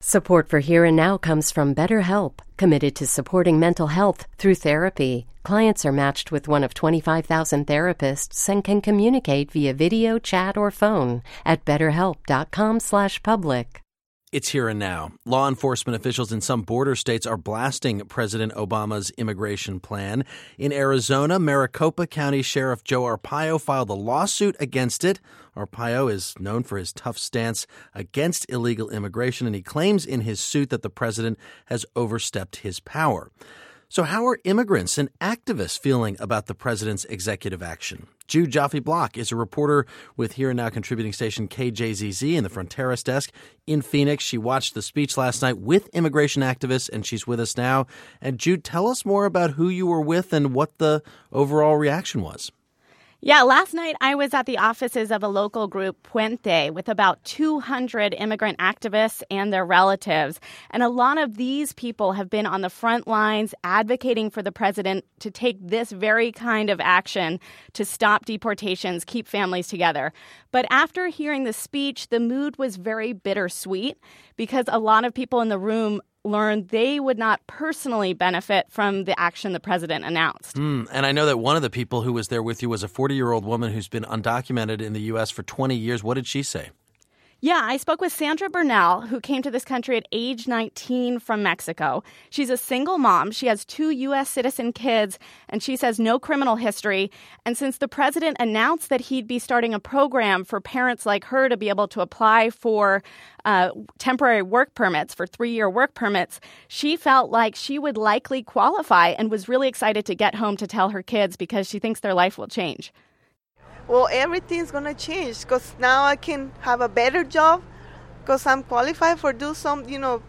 Support for Here and Now comes from BetterHelp, committed to supporting mental health through therapy. Clients are matched with one of 25,000 therapists and can communicate via video, chat, or phone at betterhelp.com/public. It's Here and Now. Law enforcement officials in some border states are blasting President Obama's immigration plan. In Arizona, Maricopa County Sheriff Joe Arpaio filed a lawsuit against it. Arpaio is known for his tough stance against illegal immigration, and he claims in his suit that the president has overstepped his power. So how are immigrants and activists feeling about the president's executive action? Jude Joffe-Block is a reporter with Here and Now contributing station KJZZ in the Fronteras desk in Phoenix. She watched the speech last night with immigration activists, and she's with us now. And Jude, tell us more about who you were with and what the overall reaction was. Yeah, last night I was at the offices of a local group, Puente, with about 200 immigrant activists and their relatives. And a lot of these people have been on the front lines advocating for the president to take this very kind of action to stop deportations, keep families together. But after hearing the speech, the mood was very bittersweet because a lot of people in the room learned they would not personally benefit from the action the president announced. And I know that one of the people who was there with you was a 40-year-old woman who's been undocumented in the U.S. for 20 years. What did she say? Yeah, I spoke with Sandra Bernal, who came to this country at age 19 from Mexico. She's a single mom. She has 2 U.S. citizen kids, and she says no criminal history. And since the president announced that he'd be starting a program for parents like her to be able to apply for temporary work permits, for 3-year work permits, she felt like she would likely qualify and was really excited to get home to tell her kids because she thinks their life will change. Well, everything's going to change because now I can have a better job because I'm qualified for do some,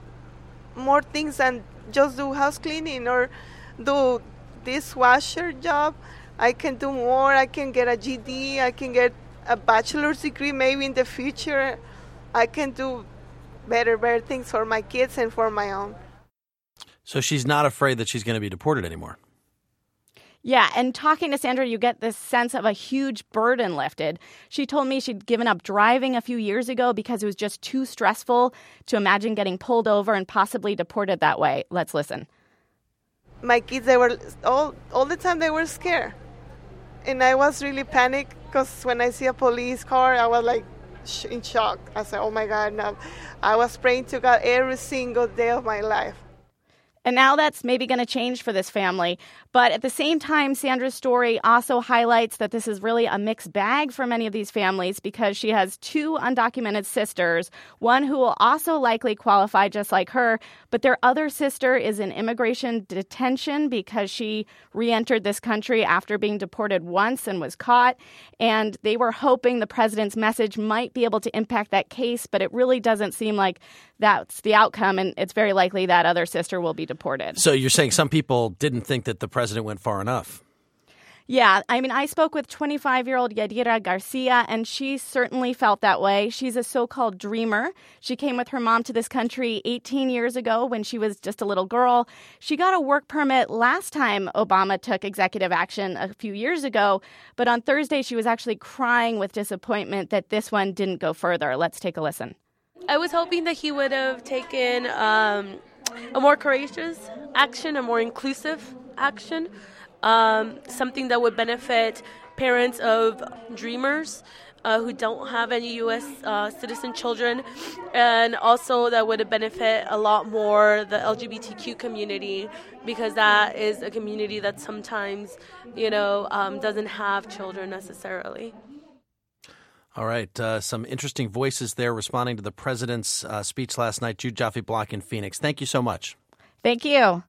more things than just do house cleaning or do dishwasher job. I can do more. I can get a GD. I can get a bachelor's degree maybe in the future. I can do better things for my kids and for my own. So she's not afraid that she's going to be deported anymore. Yeah, and talking to Sandra, you get this sense of a huge burden lifted. She told me she'd given up driving a few years ago because it was just too stressful to imagine getting pulled over and possibly deported that way. Let's listen. My kids, they were all the time they were scared. And I was really panicked because when I see a police car, I was like in shock. I said, oh my God, no. I was praying to God every single day of my life. And now that's maybe going to change for this family. But at the same time, Sandra's story also highlights that this is really a mixed bag for many of these families because she has 2 undocumented sisters, one who will also likely qualify just like her, but their other sister is in immigration detention because she re-entered this country after being deported once and was caught. And they were hoping the president's message might be able to impact that case, but it really doesn't seem like that's the outcome, and it's very likely that other sister will be deported. So you're saying some people didn't think that the president went far enough? Yeah, I mean, I spoke with 25-year-old Yadira Garcia, and she certainly felt that way. She's a so-called dreamer. She came with her mom to this country 18 years ago when she was just a little girl. She got a work permit last time Obama took executive action a few years ago, but on Thursday she was actually crying with disappointment that this one didn't go further. Let's take a listen. I was hoping that he would have taken a more courageous action, a more inclusive action, something that would benefit parents of dreamers who don't have any U.S. Citizen children, and also that would benefit a lot more the LGBTQ community because that is a community that sometimes, doesn't have children necessarily. All right. Some interesting voices there responding to the president's speech last night. Jude Joffe-Block in Phoenix. Thank you so much. Thank you.